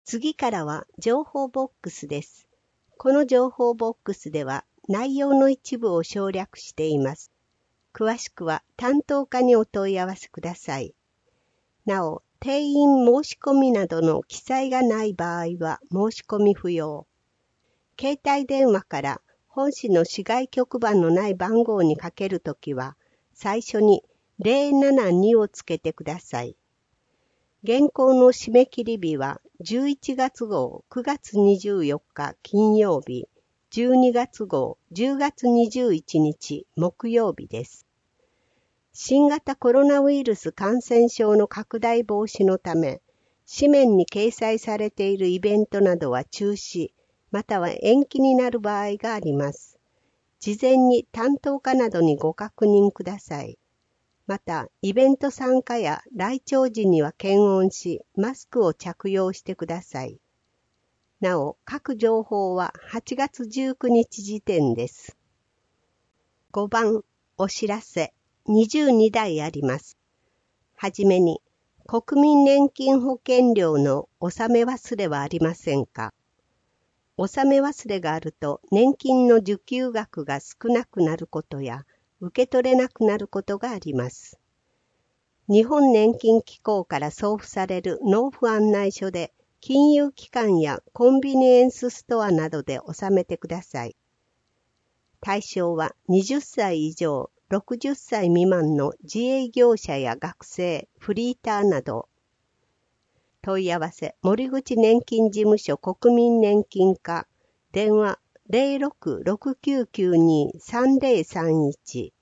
次からは情報ボックスです。この情報ボックスでは内容の一部を省略しています。詳しくは担当課にお問い合わせください。なお、定員申し込みなどの記載がない場合は申し込み不要。携帯電話から本市の市外局番のない番号にかけるときは、最初に072をつけてください。原稿の締め切り日は11月号9月24日金曜日、12月号10月21日木曜日です。新型コロナウイルス感染症の拡大防止のため、紙面に掲載されているイベントなどは中止、または延期になる場合があります。事前に担当課などにご確認ください。また、イベント参加や来庁時には検温し、マスクを着用してください。なお、各情報は8月19日時点です。5番、お知らせ。22題あります。はじめに、国民年金保険料の納め忘れはありませんか？納め忘れがあると年金の受給額が少なくなることや、受け取れなくなることがあります。日本年金機構から送付される納付案内書で、金融機関やコンビニエンスストアなどで納めてください。対象は20歳以上、60歳未満の自営業者や学生、フリーターなど。問い合わせ、森口年金事務所国民年金課、電話 0669923031。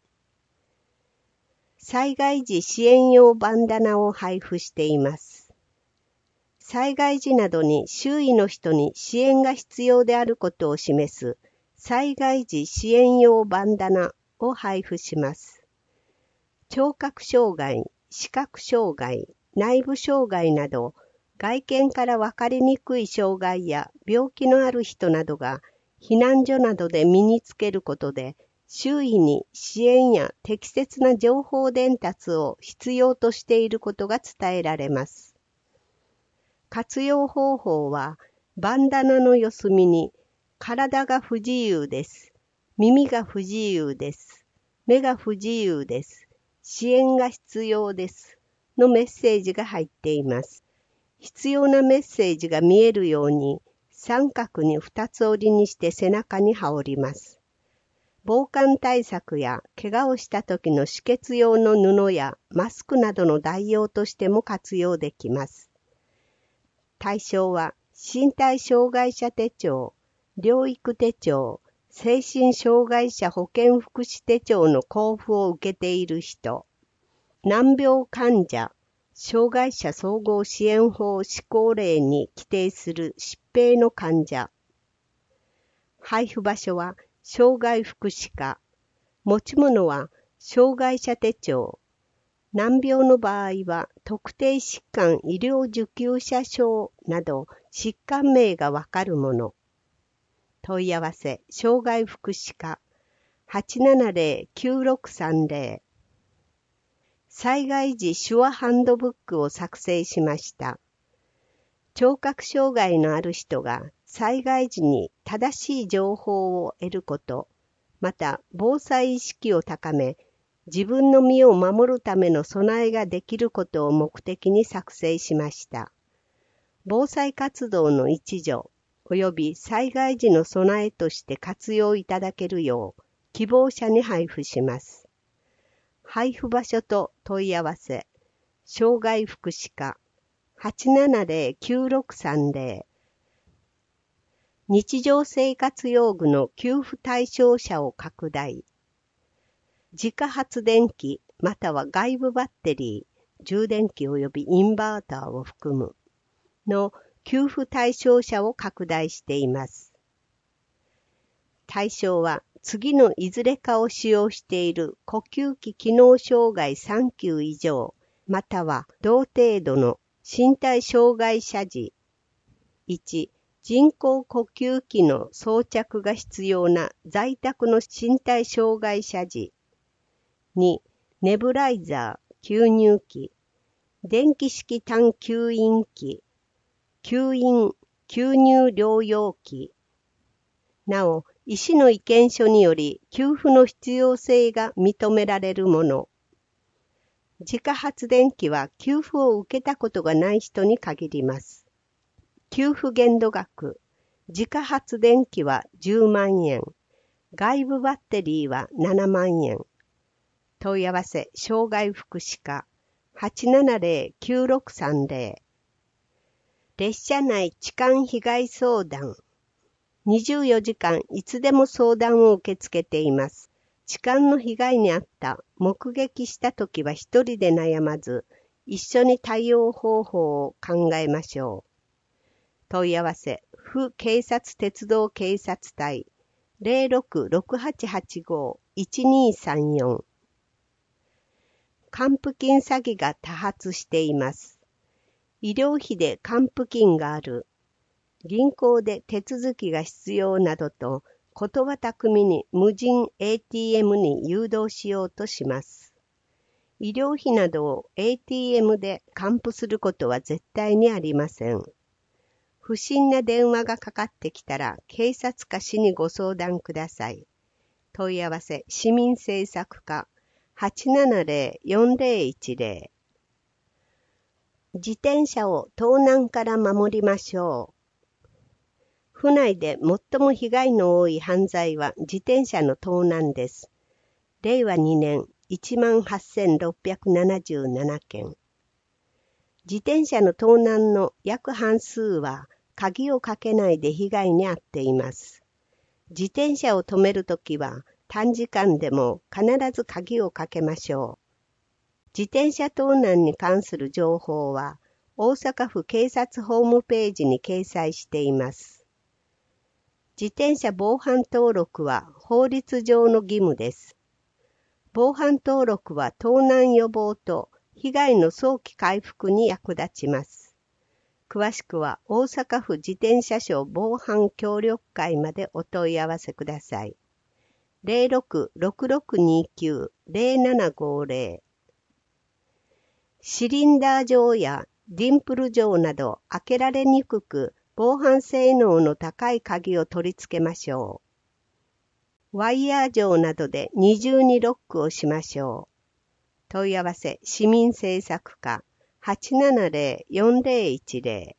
災害時支援用バンダナを配布しています。災害時などに周囲の人に支援が必要であることを示す災害時支援用バンダナを配布します。聴覚障害、視覚障害、内部障害など外見から分かりにくい障害や病気のある人などが避難所などで身につけることで周囲に支援や適切な情報伝達を必要としていることが伝えられます。活用方法は、バンダナの四隅に、体が不自由です。耳が不自由です。目が不自由です。支援が必要です。のメッセージが入っています。必要なメッセージが見えるように、三角に二つ折りにして背中に羽織ります。防寒対策や怪我をした時の止血用の布やマスクなどの代用としても活用できます。対象は身体障害者手帳、療育手帳、精神障害者保健福祉手帳の交付を受けている人、難病患者、障害者総合支援法施行令に規定する疾病の患者。配布場所は障害福祉課。持ち物は障害者手帳。難病の場合は特定疾患医療受給者証など疾患名がわかるもの。問い合わせ、障害福祉課 870-9630。災害時手話ハンドブックを作成しました。聴覚障害のある人が災害時に正しい情報を得ること、また防災意識を高め、自分の身を守るための備えができることを目的に作成しました。防災活動の一助、及び災害時の備えとして活用いただけるよう、希望者に配布します。配布場所と問い合わせ、障害福祉課 870-9630。日常生活用具の給付対象者を拡大。自家発電機または外部バッテリー、充電器及びインバーターを含むの給付対象者を拡大しています。対象は次のいずれかを使用している呼吸器機能障害3級以上、または同程度の身体障害者時。1、人工呼吸器の装着が必要な在宅の身体障害者時。2、ネブライザー、吸入器、電気式単吸引器、 吸引、吸入療養器。なお、医師の意見書により給付の必要性が認められるもの。自家発電機は給付を受けたことがない人に限ります。給付限度額。自家発電機は10万円。外部バッテリーは7万円。問い合わせ、障害福祉課 870-9630。列車内痴漢被害相談。24時間いつでも相談を受け付けています。痴漢の被害に遭った、目撃したときは一人で悩まず、一緒に対応方法を考えましょう。問い合わせ、府警察鉄道警察隊 066885-1234。還付金詐欺が多発しています。医療費で還付金がある。銀行で手続きが必要などと、言葉巧みに無人 ATM に誘導しようとします。医療費などを ATM で還付することは絶対にありません。不審な電話がかかってきたら警察か市にご相談ください。問い合わせ市民政策課 870-4010。自転車を盗難から守りましょう。府内で最も被害の多い犯罪は自転車の盗難です。令和2年 18,677 件。自転車の盗難の約半数は鍵をかけないで被害に遭っています。自転車を止めるときは短時間でも必ず鍵をかけましょう。自転車盗難に関する情報は大阪府警察ホームページに掲載しています。自転車防犯登録は法律上の義務です。防犯登録は盗難予防と被害の早期回復に役立ちます。詳しくは大阪府自転車省防犯協力会までお問い合わせください。066629-0750。シリンダー錠やディンプル錠など開けられにくく防犯性能の高い鍵を取り付けましょう。ワイヤー錠などで二重にロックをしましょう。問い合わせ市民政策課 870-4010。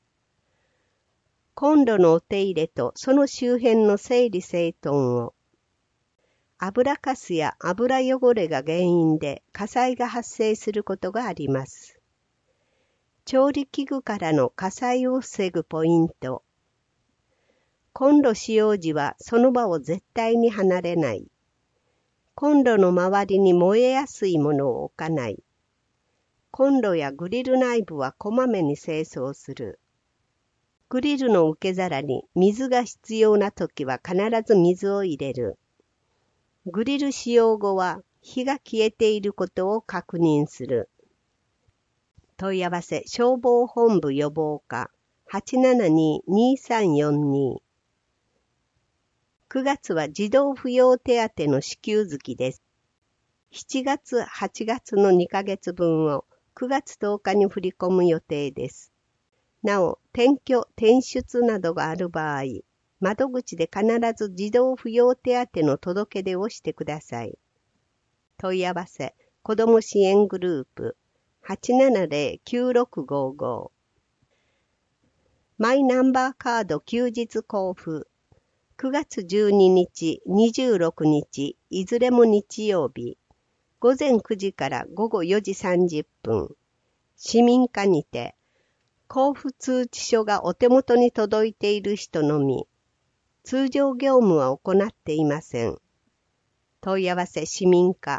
コンロのお手入れとその周辺の整理整頓を。油かすや油汚れが原因で火災が発生することがあります。調理器具からの火災を防ぐポイント。コンロ使用時はその場を絶対に離れない。コンロの周りに燃えやすいものを置かない。コンロやグリル内部はこまめに清掃する。グリルの受け皿に水が必要なときは必ず水を入れる。グリル使用後は火が消えていることを確認する。問い合わせ消防本部予防課 872-2342。9月は児童扶養手当の支給月です。7月、8月の2ヶ月分を9月10日に振り込む予定です。なお、転居・転出などがある場合、窓口で必ず児童扶養手当の届け出をしてください。問い合わせ、子ども支援グループ 870-9655。マイナンバーカード休日交付。9月12日、26日、いずれも日曜日。午前9時から午後4時30分。市民課にて、交付通知書がお手元に届いている人のみ。通常業務は行っていません。問い合わせ市民課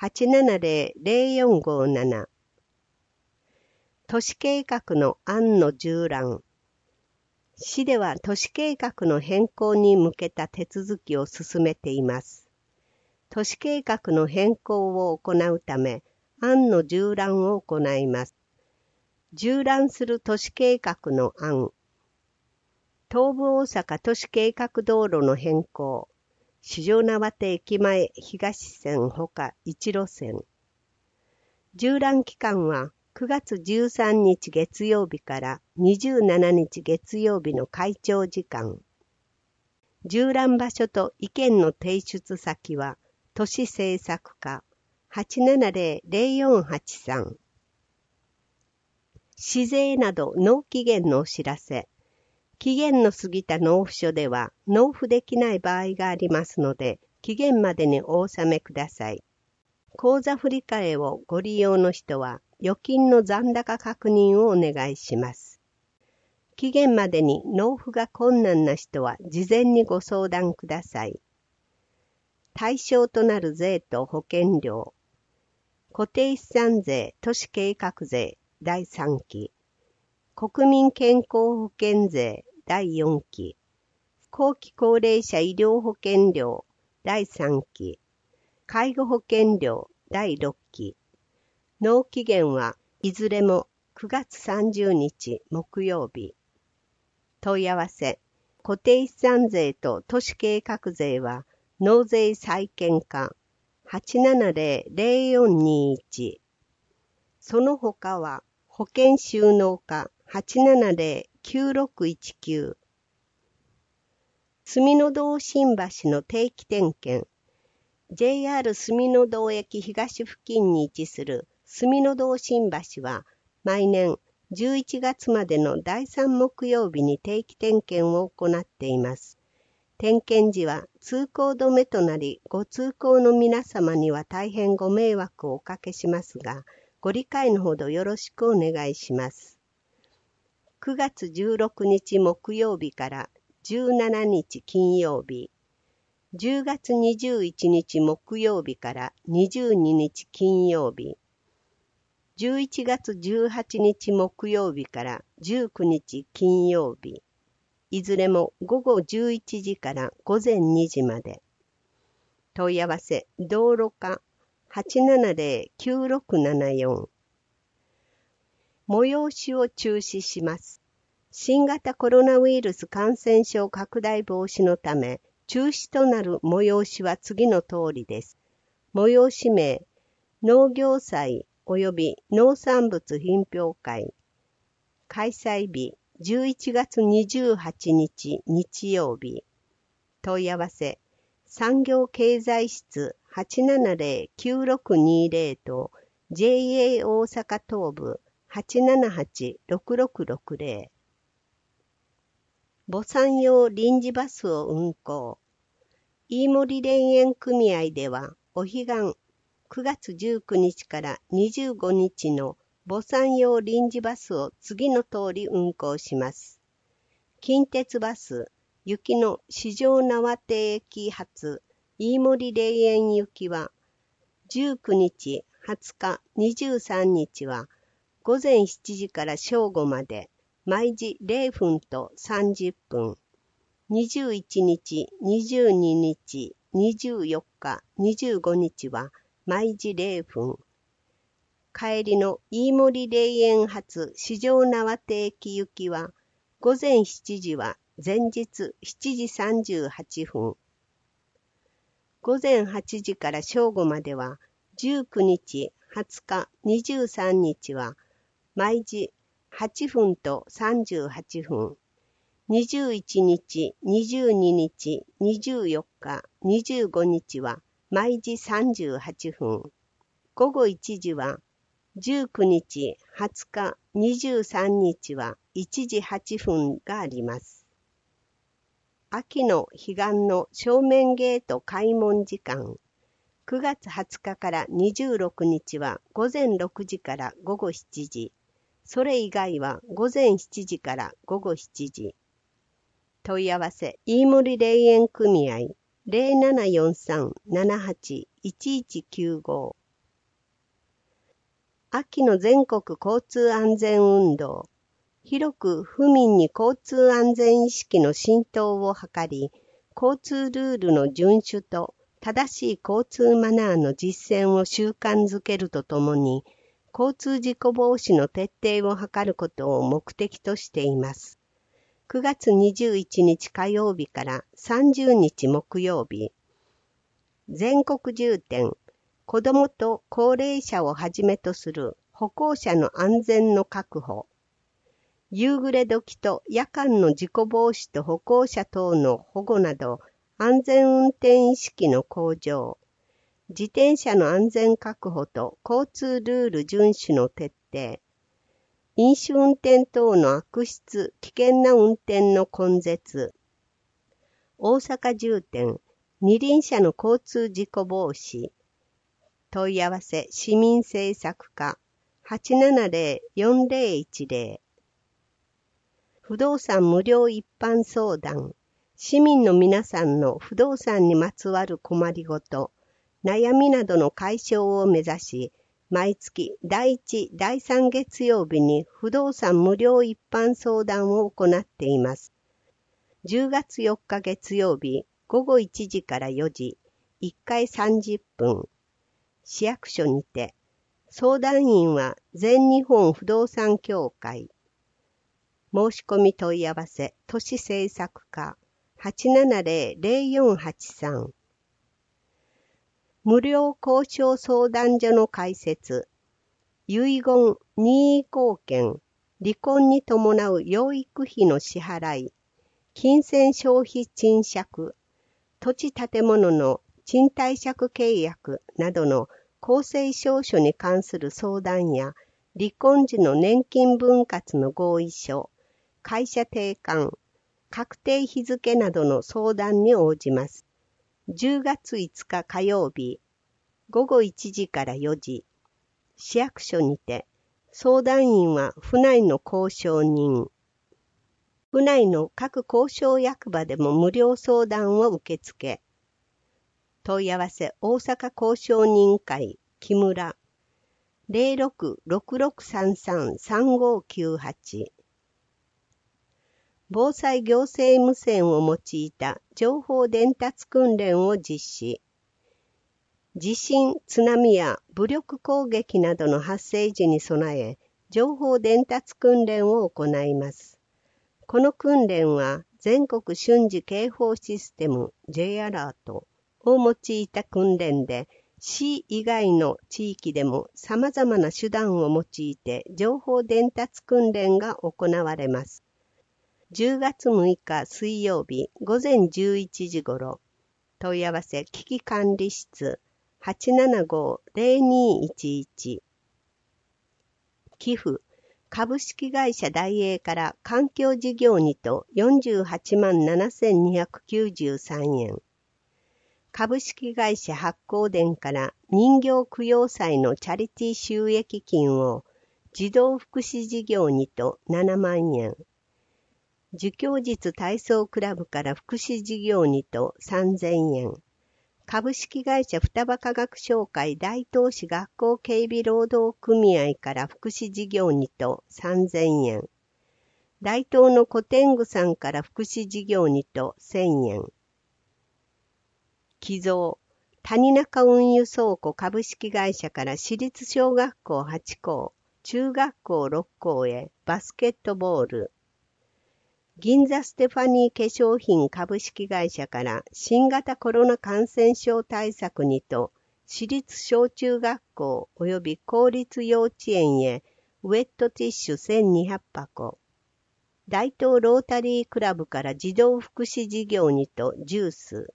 870-0457。都市計画の案の従覧。市では都市計画の変更に向けた手続きを進めています。都市計画の変更を行うため、案の従覧を行います。従覧する都市計画の案。東武大阪都市計画道路の変更。四条畷駅前東線ほか1路線。従覧期間は 9月13日月曜日から27日月曜日の会長時間。縦覧場所と意見の提出先は、都市政策課 870-0483。市税など納期限のお知らせ。期限の過ぎた納付書では納付できない場合がありますので、期限までにお納めください。口座振替をご利用の人は、預金の残高確認をお願いします。期限までに納付が困難な人は事前にご相談ください。対象となる税と保険料。固定資産税、都市計画税第3期。国民健康保険税第4期。後期高齢者医療保険料第3期。介護保険料第6期。納期限はいずれも9月30日木曜日。問い合わせ。固定資産税と都市計画税は納税債権課 870-0421。その他は保険収納課 870-9619。住の堂新橋の定期点検。JR 住の堂駅東付近に位置する住の堂新橋は毎年11月までの第3木曜日に定期点検を行っています。点検時は通行止めとなり、ご通行の皆様には大変ご迷惑をおかけしますが、ご理解のほどよろしくお願いします。9月16日木曜日から17日金曜日、10月21日木曜日から22日金曜日、11月18日木曜日から19日金曜日、いずれも午後11時から午前2時まで。問い合わせ、道路課 870-9674。催しを中止します。新型コロナウイルス感染症拡大防止のため、中止となる催しは次の通りです。催し名、農業祭及び農産物品評会。開催日、11月28日日曜日。問い合わせ、産業経済室 870-9620 と JA 大阪東部 878-6660。母産用臨時バスを運行。飯森霊園組合では、お彼岸9月19日から25日の母産用臨時バスを次の通り運行します。近鉄バス、行きの四条縄手駅発、飯森霊園行きは、19日、20日、23日は、午前7時から正午まで、毎時0分と30分。21日、22日、24日、25日は、毎時0分。帰りの飯森霊園発四条縄手駅行きは、午前7時は前日7時38分。午前8時から正午までは、19日、20日、23日は、毎時8分と38分。21日、22日、24日、25日は、毎時38分。午後1時は、19日、20日、23日は1時8分があります。秋の彼岸の正面ゲート開門時間。9月20日から26日は午前6時から午後7時。それ以外は午前7時から午後7時。問い合わせ、飯森霊園組合 0743-78-1195。秋の全国交通安全運動。広く府民に交通安全意識の浸透を図り、交通ルールの遵守と正しい交通マナーの実践を習慣づけるとともに、交通事故防止の徹底を図ることを目的としています。9月21日火曜日から30日木曜日、全国重点、子どもと高齢者をはじめとする歩行者の安全の確保、夕暮れ時と夜間の事故防止と歩行者等の保護など、安全運転意識の向上、自転車の安全確保と交通ルール遵守の徹底、飲酒運転等の悪質、危険な運転の根絶、大阪重点、二輪車の交通事故防止、問い合わせ市民政策課 870-4010 不動産無料一般相談、市民の皆さんの不動産にまつわる困りごと、悩みなどの解消を目指し、毎月第1、第3月曜日に不動産無料一般相談を行っています。10月4日月曜日午後1時から4時、1回30分。市役所にて、相談員は全日本不動産協会。申し込み問い合わせ、都市政策課 870-0483。無料交渉相談所の開設、遺言、任意後見、離婚に伴う養育費の支払い、金銭消費賃借、土地建物の賃貸借契約などの公正証書に関する相談や、離婚時の年金分割の合意書、会社定款、確定日付などの相談に応じます。10月5日火曜日、午後1時から4時、市役所にて、相談員は府内の交渉人、府内の各交渉役場でも無料相談を受け付け、問い合わせ大阪交渉人会木村 0666333598 防災行政無線を用いた情報伝達訓練を実施。地震、津波や武力攻撃などの発生時に備え、情報伝達訓練を行います。この訓練は全国瞬時警報システム J アラートを用いた訓練で、市以外の地域でも様々な手段を用いて情報伝達訓練が行われます。10月6日水曜日午前11時頃、問い合わせ危機管理室 875-0211 寄付株式会社大英から環境事業にと487,293 円。株式会社発光電から人形供養祭のチャリティー収益金を児童福祉事業にと7万円。儒教実体操クラブから福祉事業にと3000円。株式会社双葉科学商会大東市学校警備労働組合から福祉事業にと3000円。大東の古天狗さんから福祉事業にと1000円。寄贈、谷中運輸倉庫株式会社から私立小学校8校、中学校6校へバスケットボール。銀座ステファニー化粧品株式会社から新型コロナ感染症対策にと、私立小中学校及び公立幼稚園へウェットティッシュ1200箱。大東ロータリークラブから児童福祉事業にとジュース。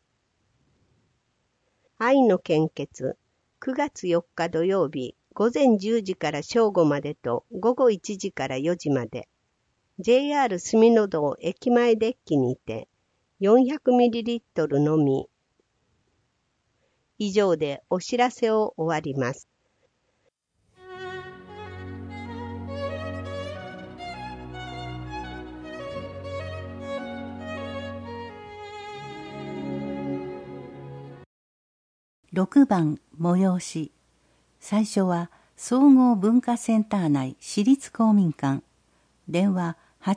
愛の献血、9月4日土曜日、午前10時から正午までと午後1時から4時まで。JR 住の堂駅前デッキにて 400ml のみ。以上でお知らせを終わります。 6番催し。最初は総合文化センター内私立公民館。電話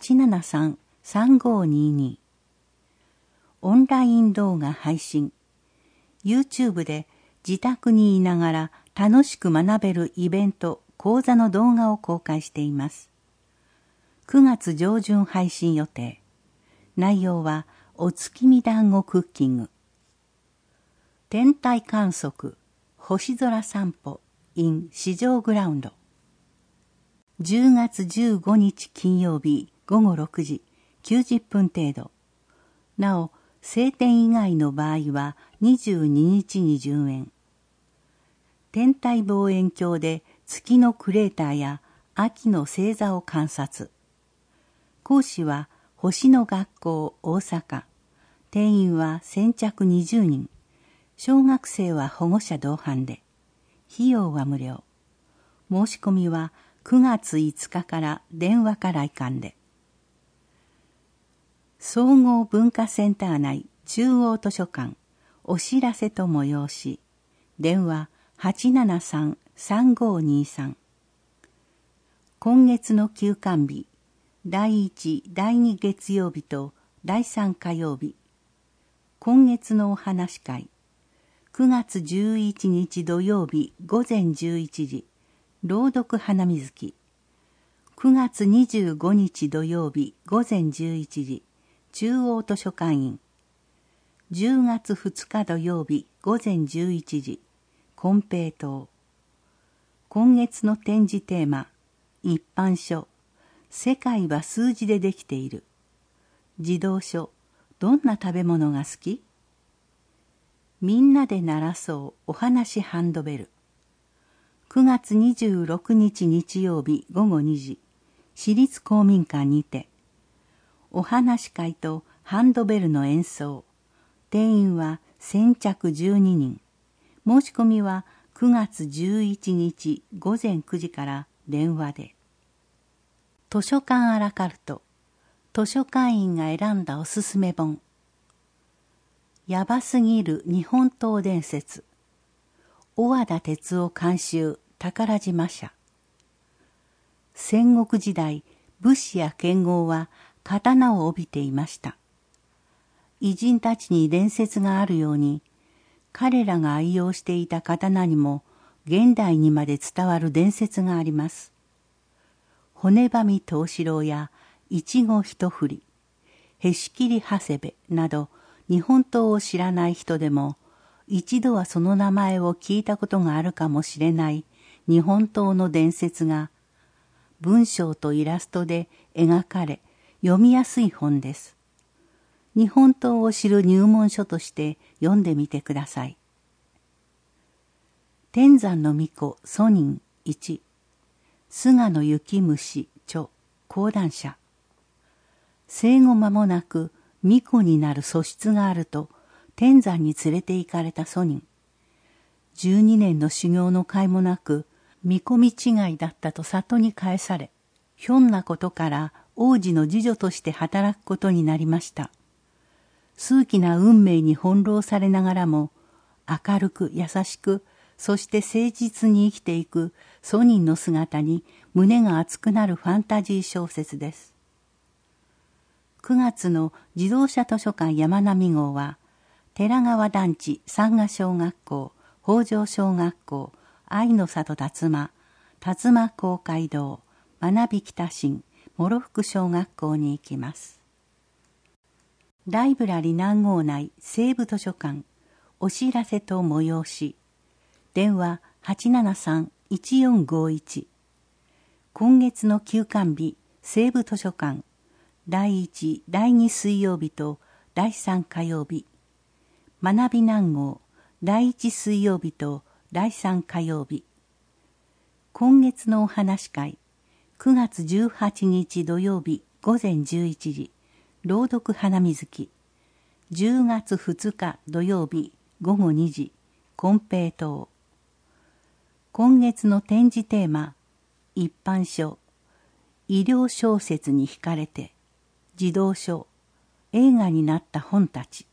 873-3522。オンライン動画配信。YouTube で自宅にいながら楽しく学べるイベント、講座の動画を公開しています。9月上旬配信予定。内容はお月見団子クッキング。天体観測、星空散歩 in 市場グラウンド。 10月15日金曜日午後6時90分程度。なお、晴天以外の場合は22日に順延。天体望遠鏡で月のクレーターや秋の星座を観察。講師は星の学校大阪。定員は先着20人。小学生は保護者同伴で。費用は無料。申し込みは9月5日から電話か来館で。総合文化センター内中央図書館お知らせと催し。電話873-3523。今月の休館日、第1、第2月曜日と第3火曜日。今月のお話会、9月11日土曜日午前11時、朗読花水木。9月25日土曜日午前11時、中央図書館員。10月2日土曜日午前11時、金平糖。今月の展示テーマ、一般書、世界は数字でできている。児童書、どんな食べ物が好き？みんなで鳴らそうお話ハンドベル。9月26日日曜日午後2時、市立公民館にて、お話会とハンドベルの演奏。定員は先着12人。申し込みは9月11日午前9時から電話で。図書館アラカルト。図書館員が選んだおすすめ本。やばすぎる日本刀伝説。小和田哲夫監修宝島社。戦国時代、武士や剣豪は刀を帯びていました。偉人たちに伝説があるように、彼らが愛用していた刀にも現代にまで伝わる伝説があります。骨ばみ藤四郎や一期一振り、へし切り長谷部など日本刀を知らない人でも一度はその名前を聞いたことがあるかもしれない日本刀の伝説が文章とイラストで描かれ読みやすい本です。日本刀を知る入門書として読んでみてください。天山の巫女祖人1、菅野幸虫著講談社。生後間もなく巫女になる素質があると天山に連れて行かれた祖人。12年の修行の甲斐もなく見込み違いだったと里に返され、ひょんなことから王子の次女として働くことになりました。数奇な運命に翻弄されながらも明るく優しく、そして誠実に生きていく祖人の姿に胸が熱くなるファンタジー小説です。9月の自動車図書館山並号は、寺川団地山賀小学校、北条小学校、愛の里辰馬、辰馬公会堂、学び北新、諸福小学校に行きます。ライブラリ南郷内西部図書館、お知らせと催し。電話873-1451。今月の休館日、西部図書館、第1、第2水曜日と第3火曜日。学び南郷、第1水曜日と第3火曜日。今月のお話会、9月18日土曜日午前11時。朗読花水木。10月2日土曜日午後2時、金平糖。今月の展示テーマ、一般書、医療小説に惹かれて、児童書、映画になった本たち。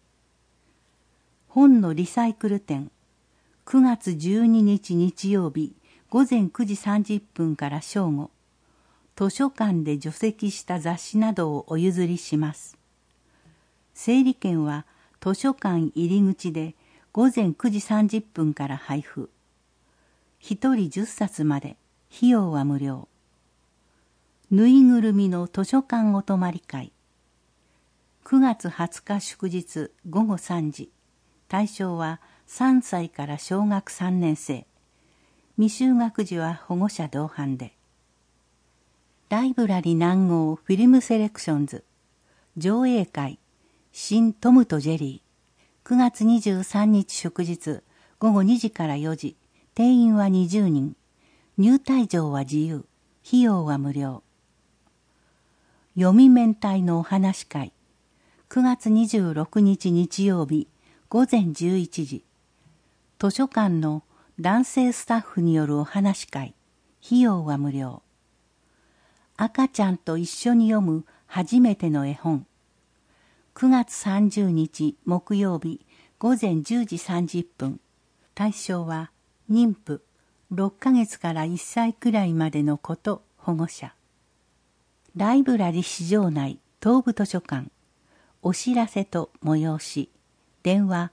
本のリサイクル展、9月12日日曜日午前9時30分から正午。図書館で除籍した雑誌などをお譲りします。整理券は図書館入り口で午前9時30分から配布。一人10冊まで、費用は無料。ぬいぐるみの図書館お泊まり会。9月20日祝日午後3時。対象は3歳から小学3年生。未就学児は保護者同伴で。 ライブラリ南郷フィルムセレクションズ上映会新トムとジェリー9月23日祝日午後2時から4時定員は20人入退場は自由費用は無料読み面体のお話会9月26日日曜日午前11時図書館の男性スタッフによるお話会費用は無料赤ちゃんと一緒に読む初めての絵本9月30日木曜日午前10時30分対象は妊婦6ヶ月から1歳くらいまでの子と保護者ライブラリ市場内東部図書館お知らせと催し電話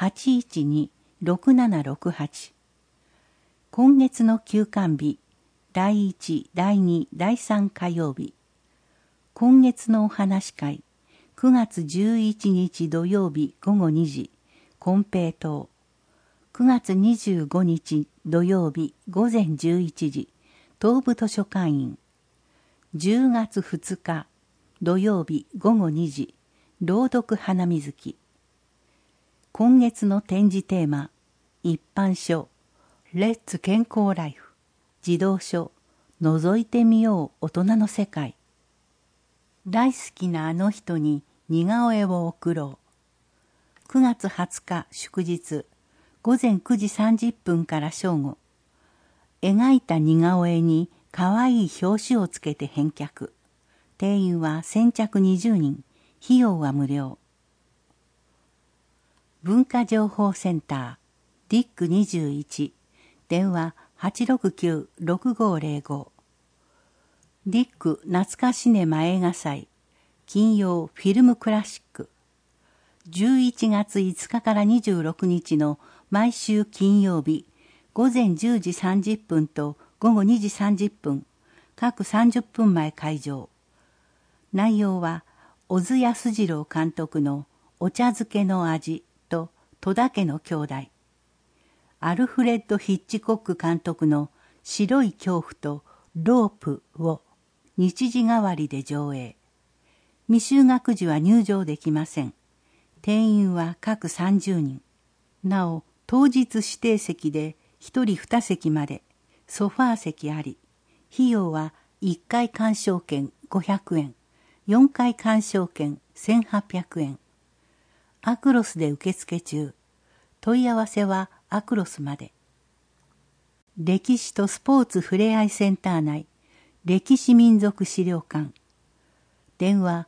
812-6768 今月の休館日第1、第2、第3火曜日今月のお話会9月11日土曜日午後2時金平糖9月25日土曜日午前11時東部図書館員10月2日土曜日午後2時朗読花水木今月の展示テーマ一般書レッツ健康ライフ児童書覗いてみよう大人の世界大好きなあの人に似顔絵を送ろう9月20日祝日午前9時30分から正午描いた似顔絵にかわいい表紙をつけて返却定員は先着20人費用は無料文化情報センターディック21電話 869-6505 ディック懐かシネマ映画祭金曜フィルムクラシック11月5日から26日の毎週金曜日午前10時30分と午後2時30分各30分前会場内容は小津安二郎監督のお茶漬けの味と戸田家の兄弟アルフレッド・ヒッチコック監督の白い恐怖とロープを日時代わりで上映未就学児は入場できません定員は各30人なお当日指定席で1人2席までソファー席あり費用は1回鑑賞券500円4回鑑賞券1800円アクロスで受付中問い合わせはアクロスまで歴史とスポーツふれあいセンター内歴史民族資料館電話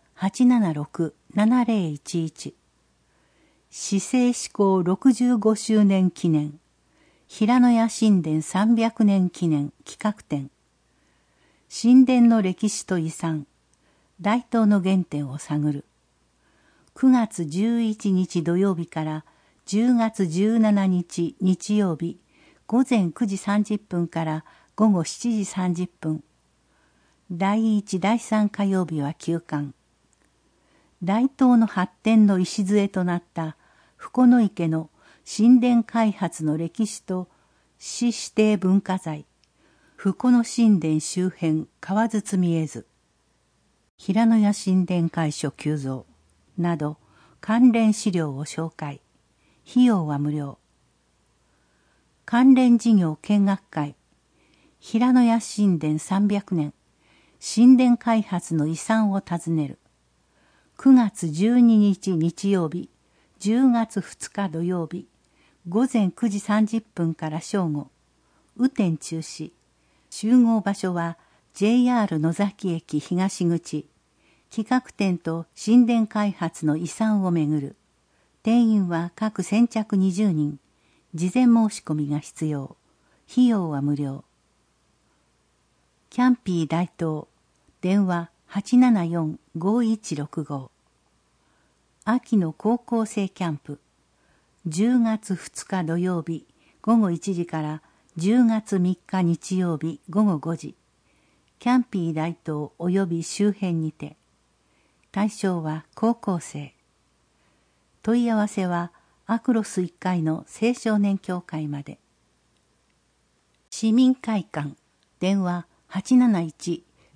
876-7011 市政施行65周年記念平野屋神殿300年記念企画展神殿の歴史と遺産大東の原点を探る9月11日土曜日から10月17日日曜日午前9時30分から午後7時30分第1第3火曜日は休館大東の発展の礎となった深野池の神殿開発の歴史と市指定文化財深野神殿周辺河津見絵図平野屋神殿開所急増など関連資料を紹介費用は無料関連事業見学会平野屋神殿300年神殿開発の遺産を訪ねる9月12日日曜日10月2日土曜日午前9時30分から正午雨天中止集合場所は JR 野崎駅東口企画展と神殿開発の遺産をめぐる定員は各先着20人事前申し込みが必要費用は無料キャンピー大東電話 874-5165 秋の高校生キャンプ10月2日土曜日午後1時から10月3日日曜日午後5時キャンピー大東及び周辺にて対象は高校生問い合わせはアクロス1階の青少年協会まで市民会館電話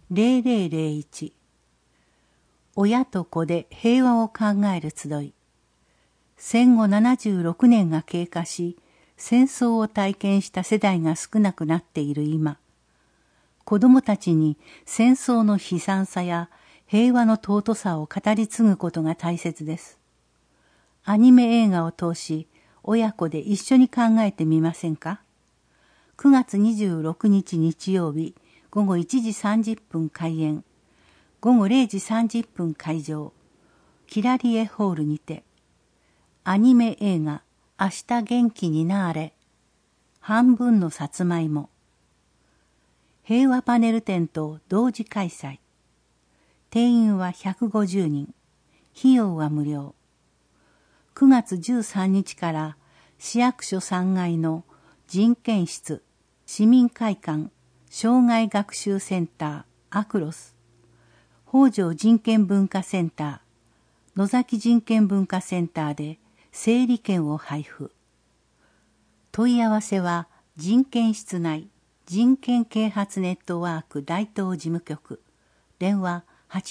0001親と子で平和を考える集い。戦後76年が経過し、戦争を体験した世代が少なくなっている今、子供たちに戦争の悲惨さや平和の尊さを語り継ぐことが大切です。アニメ映画を通し、親子で一緒に考えてみませんか？ 9 月26日日曜日、午後1時30分開演、午後0時30分会場、キラリエホールにて、アニメ映画、明日元気になーれ、半分のさつまいも、平和パネル展と同時開催。定員は150人、費用は無料。9月13日から市役所3階の人権室、市民会館、障害学習センター、アクロス、北条人権文化センター、野崎人権文化センターで整理券を配布。問い合わせは人権室内人権啓発ネットワーク大東事務局、電話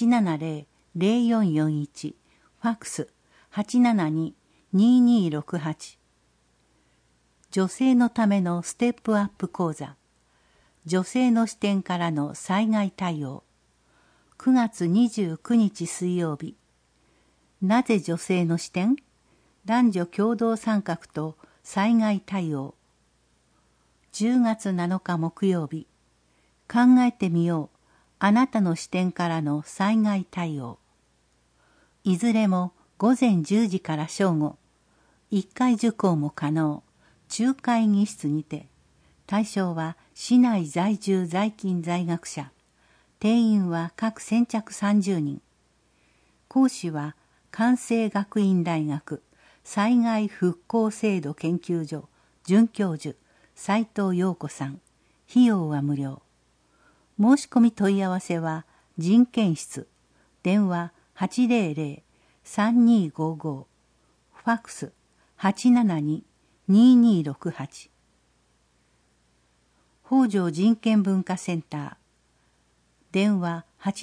870-0441、ファックス872-2268。女性のためのステップアップ講座、女性の視点からの災害対応。9月29日水曜日。なぜ女性の視点？男女共同参画と災害対応。10月7日木曜日。考えてみよう。あなたの視点からの災害対応。いずれも午前10時から正午。1回受講も可能。中会議室にて。対象は市内在住在勤在学者。定員は各先着30人。講師は関西学院大学災害復興制度研究所准教授斉藤陽子さん。費用は無料。申し込み問い合わせは人権室、電話800-3255、ファックス872-2268。北条人権文化センター、電話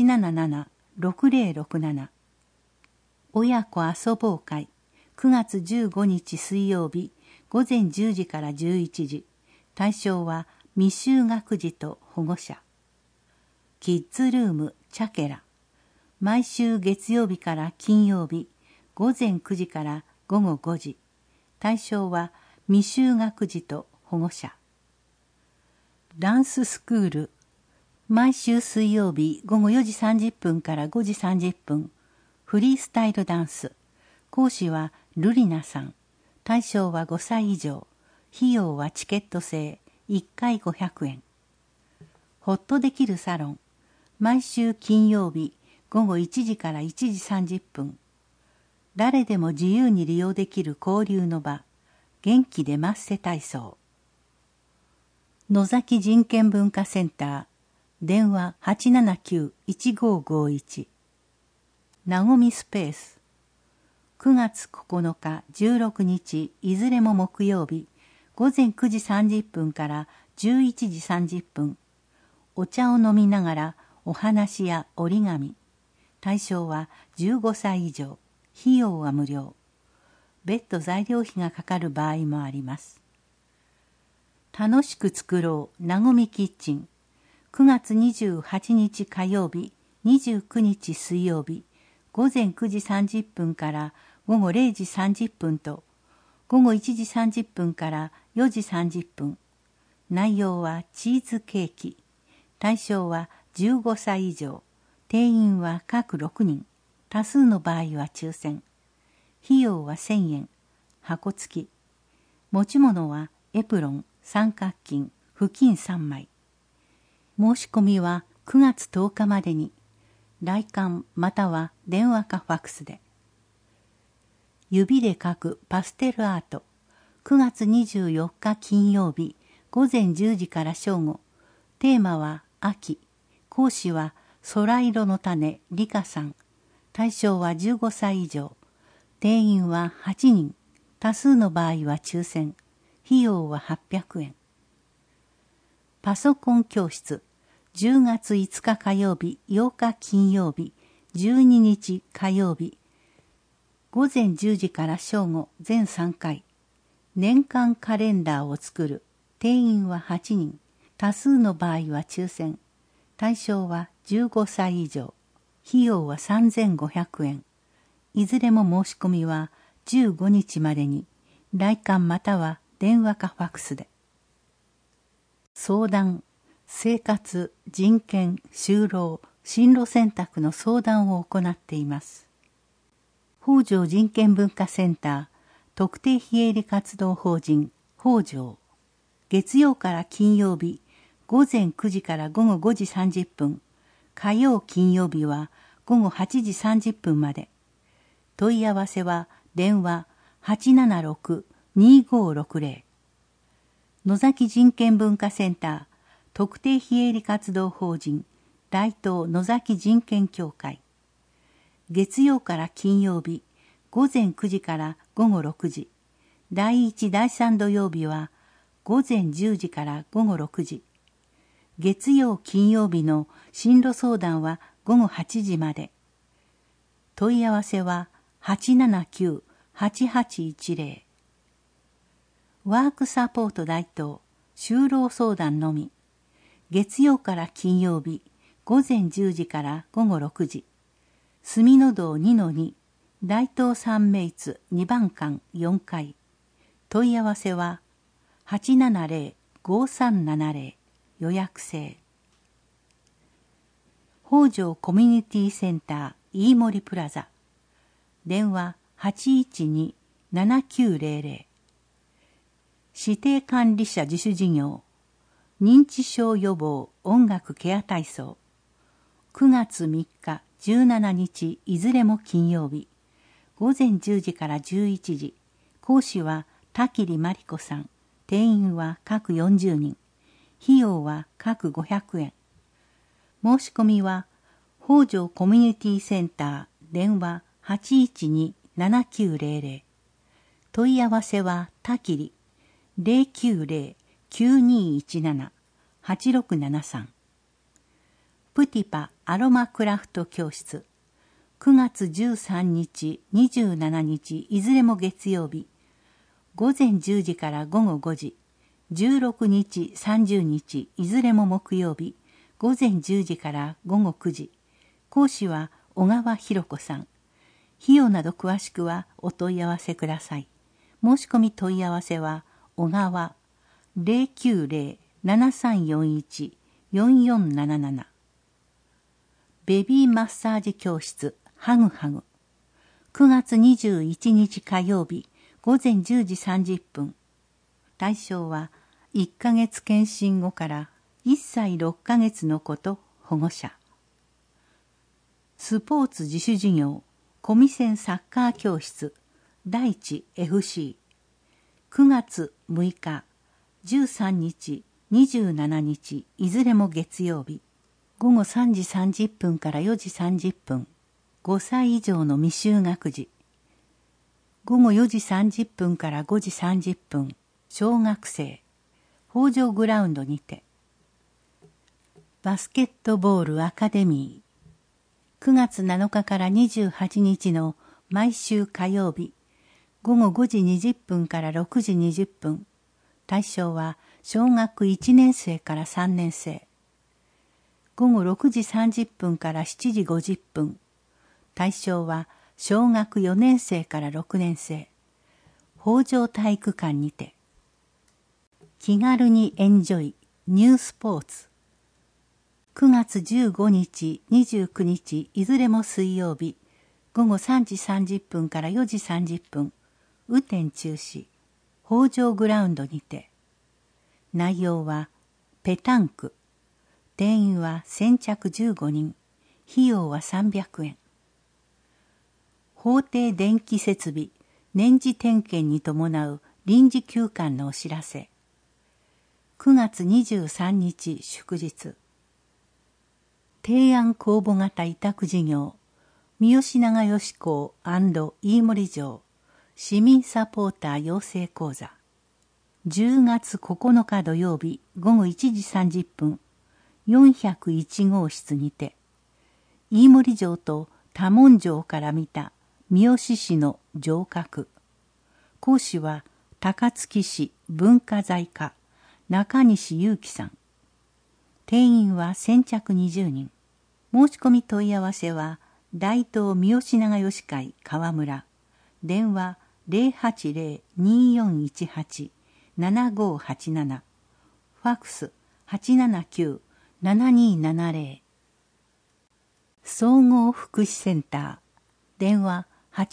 877-6067。親子遊ぼう会、9月15日水曜日、午前10時から11時。対象は未就学児と保護者。キッズルームチャケラ。毎週月曜日から金曜日、午前9時から午後5時。対象は未就学児と保護者。ダンススクール。毎週水曜日午後4時30分から5時30分。フリースタイルダンス。講師はルリナさん。対象は5歳以上。費用はチケット制。1回500円。ホッとできるサロン。毎週金曜日午後1時から1時30分。誰でも自由に利用できる交流の場。元気でまっせ体操。野崎人権文化センター。電話879-1551。なごみスペース。9月9日、16日、いずれも木曜日、午前9時30分から11時30分。お茶を飲みながらお話や折り紙。対象は15歳以上。費用は無料。別途材料費がかかる場合もあります。楽しく作ろう、なごみキッチン。9月28日火曜日、29日水曜日、午前9時30分から午後0時30分と、午後1時30分から4時30分。内容はチーズケーキ。対象は15歳以上。定員は各6人。多数の場合は抽選。費用は1000円。箱付き。持ち物はエプロン、三角巾、布巾3枚。申し込みは9月10日までに。来館または電話かファックスで。指で描くパステルアート。9月24日金曜日、午前10時から正午。テーマは秋。講師は空色の種理香さん。対象は15歳以上。定員は8人。多数の場合は抽選。費用は800円。パソコン教室。 10月5日火曜日、8日金曜日、12日火曜日、午前10時から正午全3回、年間カレンダーを作る。定員は8人。多数の場合は抽選。対象は15歳以上。費用は3500円。いずれも申し込みは15日までに、来館または電話かファクスで。相談、生活、人権、就労、進路選択の相談を行っています。北条人権文化センター、特定非営利活動法人、北条。月曜から金曜日、午前9時から午後5時30分、火曜金曜日は午後8時30分まで。問い合わせは電話 876-2560。野崎人権文化センター、特定非営利活動法人、大東野崎人権協会。月曜から金曜日、午前9時から午後6時。第1、第3土曜日は午前10時から午後6時。月曜、金曜日の進路相談は午後8時まで。問い合わせは 879-8810。ワークサポート大東、就労相談のみ。月曜から金曜日、午前10時から午後6時。住の道 2-2、大東三名津2番館4階。問い合わせは 870-5370。予約制。北条コミュニティセンター飯森プラザ。電話 812-7900。指定管理者自主事業。認知症予防音楽ケア体操。9月3日、17日いずれも金曜日。午前10時から11時。講師は田切真理子さん。定員は各40人。費用は各500円。申し込みは、北条コミュニティセンター、電話 812-7900。問い合わせは、田切 090-9217-8673。プティパアロマクラフト教室。9月13日、27日、いずれも月曜日。午前10時から午後5時。16日、30日、いずれも木曜日、午前10時から午後9時。講師は小川博子さん。費用など詳しくはお問い合わせください。申し込み問い合わせは、小川 090-7341-4477。ベビーマッサージ教室、ハグハグ。9月21日火曜日、午前10時30分。対象は1ヶ月検診後から1歳6ヶ月の子と保護者。スポーツ自主事業、コミセンサッカー教室、第一 FC。9月6日、13日、27日、いずれも月曜日。午後3時30分から4時30分。5歳以上の未就学児。午後4時30分から5時30分。小学生。北条グラウンドにて。バスケットボールアカデミー。9月7日から28日の毎週火曜日。午後5時20分から6時20分。対象は小学1年生から3年生。午後6時30分から7時50分。対象は小学4年生から6年生。北条体育館にて。気軽にエンジョイニュースポーツ。9月15日、29日、いずれも水曜日。午後3時30分から4時30分。雨天中止。北条グラウンドにて。内容はペタンク。定員は先着15人。費用は300円。法定電気設備年次点検に伴う臨時休館のお知らせ。9月23日祝日。提案公募型委託事業三好長吉港&飯森城市民サポーター養成講座。10月9日土曜日午後1時30分。 401号室にて、飯盛城と多聞城から見た三好市の城郭。講師は高槻市文化財課中西祐樹さん。定員は先着20人。申し込み問い合わせは大東三好長吉会川村。電話080-2418-7587。ファックス879-7270。総合福祉センター。電話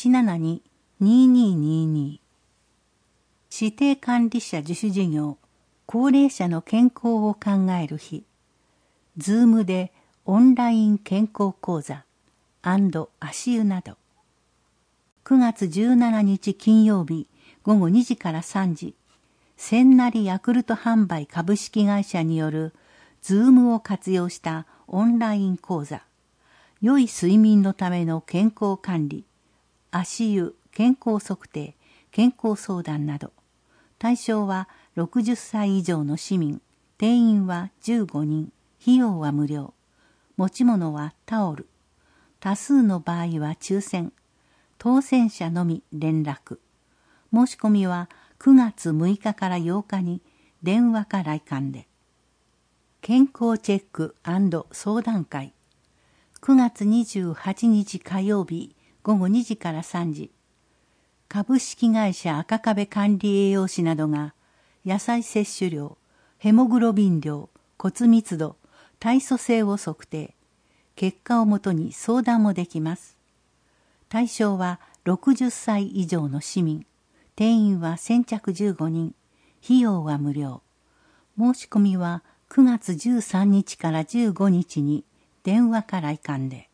872-2222。指定管理者自主事業。高齢者の健康を考える日。ズームでオンライン健康講座&足湯など。9月17日金曜日午後2時から3時、千成ヤクルト販売株式会社によるズームを活用したオンライン講座、良い睡眠のための健康管理、足湯、健康測定、健康相談など。対象は60歳以上の市民、定員は15人、費用は無料。持ち物はタオル。多数の場合は抽選。当選者のみ連絡。申し込みは9月6日から8日に電話か来館で。健康チェック&相談会。9月28日火曜日午後2時から3時。株式会社赤壁管理栄養士などが野菜摂取量、ヘモグロビン量、骨密度、体組成を測定。結果をもとに相談もできます。対象は60歳以上の市民。定員は先着15人。費用は無料。申し込みは9月13日から15日に電話か来館で。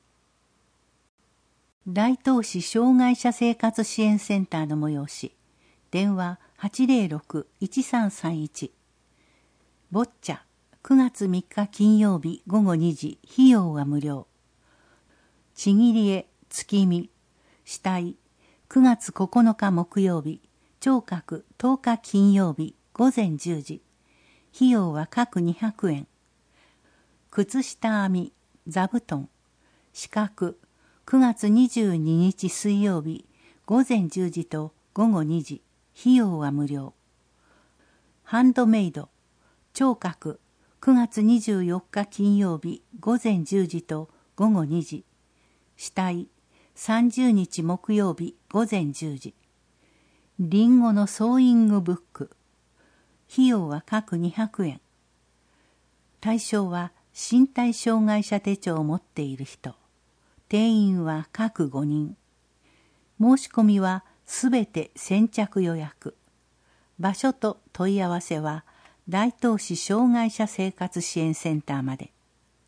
大東市障害者生活支援センターの催し。電話806-1331。ボッチャ9月3日金曜日午後2時。費用は無料。ちぎり絵月見死体9月9日木曜日。聴覚10日金曜日午前10時。費用は各200円。靴下編み座布団資格9月22日水曜日午前10時と午後2時。費用は無料。ハンドメイド聴覚9月24日金曜日午前10時と午後2時。死体30日木曜日午前10時。リンゴのソーイングブック。費用は各200円。対象は身体障害者手帳を持っている人。定員は各5人。申し込みはすべて先着予約。場所と問い合わせは大東市障害者生活支援センターまで。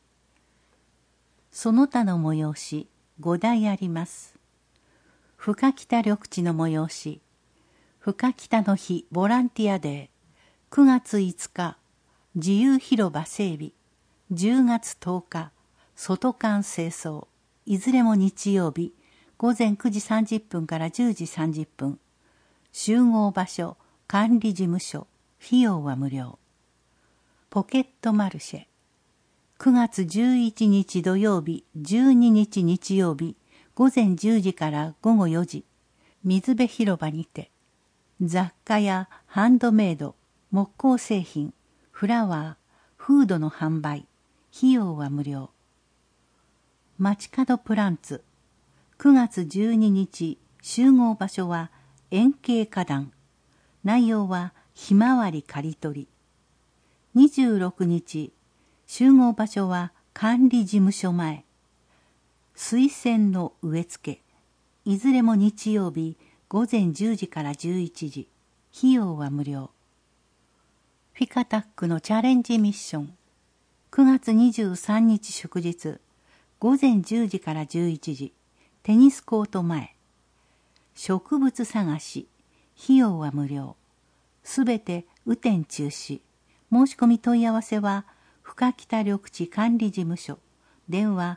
その他の催し5題あります。深北緑地の催し。深北の日ボランティアデー。9月5日自由広場整備。10月10日外館清掃。いずれも日曜日午前9時30分から10時30分。集合場所管理事務所。費用は無料。ポケットマルシェ。9月11日土曜日、12日日曜日、午前10時から午後4時。水辺広場にて。雑貨やハンドメイド、木工製品、フラワー、フードの販売。費用は無料。街角プランツ。9月12日、集合場所は円形花壇。内容はひまわり刈り取り。26日、集合場所は管理事務所前。水仙の植え付け。いずれも日曜日午前10時から11時。費用は無料。フィカタックのチャレンジミッション。9月23日祝日。午前10時から11時。テニスコート前。植物探し。費用は無料。すべて雨天中止。申し込み問い合わせは深北緑地管理事務所。電話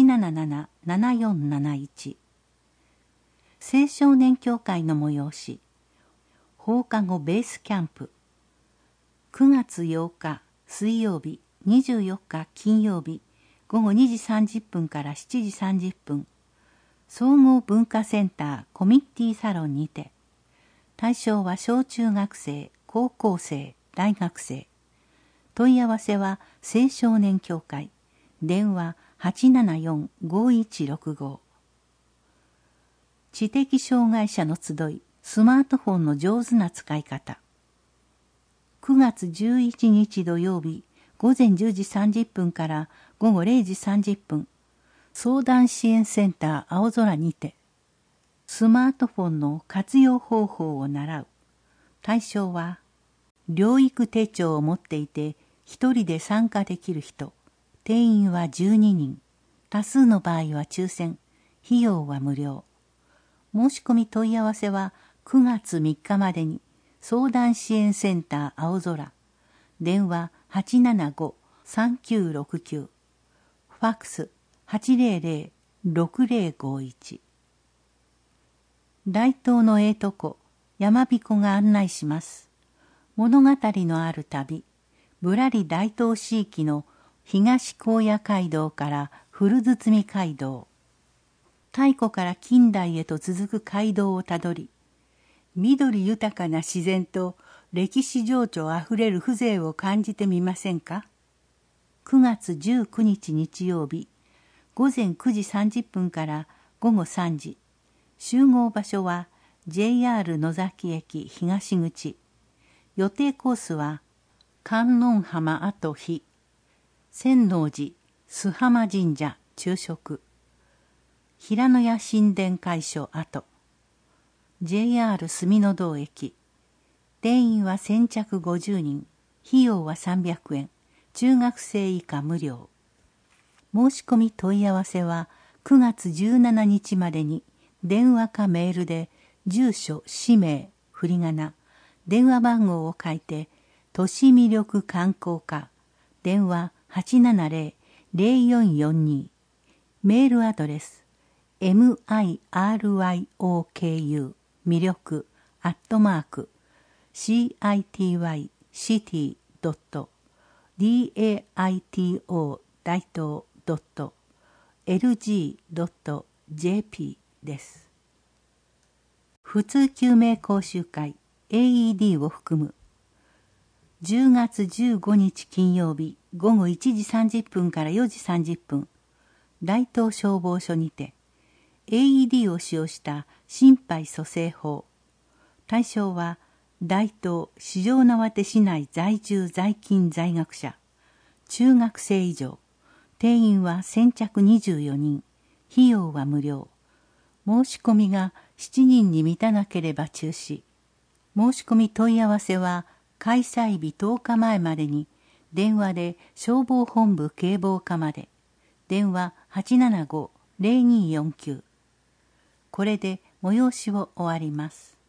877-7471。青少年協会の催し。放課後ベースキャンプ。9月8日水曜日 24日金曜日午後2時30分から7時30分、総合文化センターコミッティサロンにて、対象は小中学生、高校生、大学生。問い合わせは青少年協会、電話874-5165。知的障害者の集い、スマートフォンの上手な使い方。9月11日土曜日、午前10時30分から午後0時30分、相談支援センター青空にて、スマートフォンの活用方法を習う。対象は、療育手帳を持っていて、一人で参加できる人。定員は12人。多数の場合は抽選。費用は無料。申し込み問い合わせは9月3日までに、相談支援センター青空。電話875-3969。ファックス800-6051。大東のとこ、山彦が案内します。物語のある旅、ぶらり大東市域の東高野街道から古堤街道、太古から近代へと続く街道をたどり、緑豊かな自然と歴史情緒あふれる風情を感じてみませんか。9月19日日曜日、午前9時30分から午後3時、集合場所は JR 野崎駅東口。予定コースは観音浜跡日、千王寺須浜神社昼食、平野屋神殿会所跡、JR 住の堂駅。定員は先着50人、費用は300円、中学生以下無料。申し込み問い合わせは9月17日までに電話かメールで住所、氏名、振り仮名、電話番号を書いて、都市魅力観光課、電話870-0442、メールアドレス、miryoku、魅力、@city.daito 大東.lg.jp です。普通救命講習会 AED を含む10月15日金曜日午後1時30分から4時30分、大東消防署にて AED を使用した心肺蘇生法。対象は大東四条畷市内在住在勤在学者、中学生以上。定員は先着24人、費用は無料。申し込みが7人に満たなければ中止。申し込み問い合わせは開催日10日前までに電話で消防本部警防課まで。電話875-0249。これで催しを終わります。